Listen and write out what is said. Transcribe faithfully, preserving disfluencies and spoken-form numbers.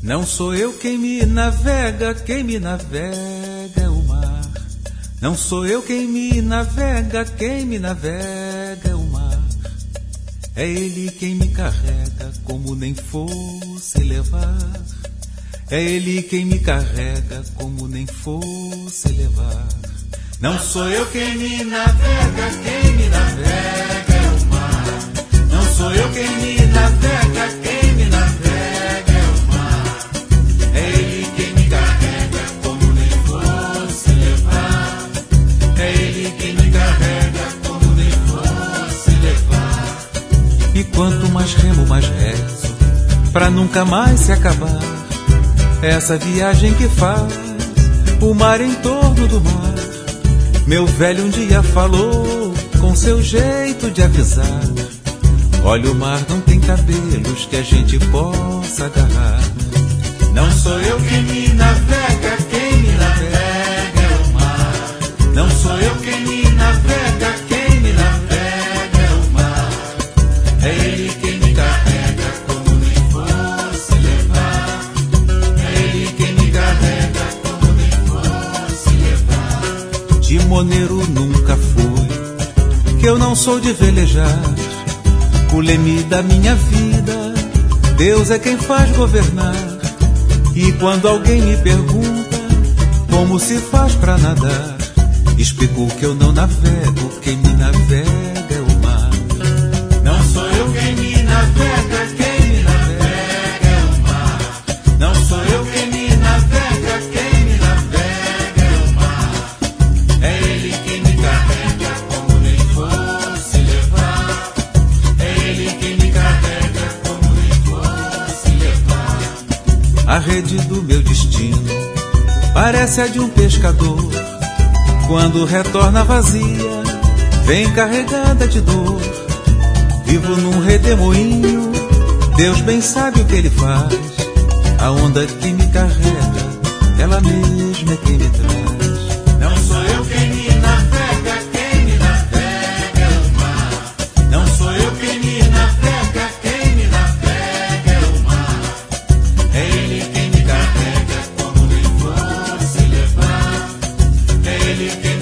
Não sou eu quem me navega, quem me navega é o mar. Não sou eu quem me navega, quem me navega é o mar. É ele quem me carrega como nem fosse levar. É ele quem me carrega como nem fosse levar. Não sou eu quem me navega, quem me navega é o mar. Não sou eu quem me navega, quem me navega é o mar. É ele quem me carrega como nem fosse levar. É ele quem me carrega como nem fosse levar. E quanto mais remo, mais rezo, pra nunca mais se acabar essa viagem que faz o mar em torno do mar. Meu velho um dia falou com seu jeito de avisar: olha, o mar não tem cabelos que a gente possa agarrar. Não sou eu quem me navega, quem me navega é o mar. Não sou eu quem me navega, quem me navega é o mar. É ele quem me carrega como nem fosse levar. É ele quem me carrega como nem fosse levar. Timoneiro nunca fui, que eu não sou de velejar. O leme da minha vida, Deus é quem faz governar. E quando alguém me pergunta como se faz pra nadar, explico que eu não navego, quem me navega é o mar. Não sou eu quem me navega, quem me navega é o mar. Não sou eu quem me navega, quem me navega é o mar. É ele quem me carrega como nem fosse levar. É ele quem me carrega como nem fosse levar. A rede do meu destino parece a de um pescador. Quando retorna vazia, vem carregada de dor. Vivo num redemoinho, Deus bem sabe o que ele faz. A onda que me carrega, ela mesma é quem me traz. Não sou eu quem me navega, quem me navega é o mar. Não sou eu quem me navega, quem me navega é o mar. É ele quem me carrega como nem fosse levar. É ele quem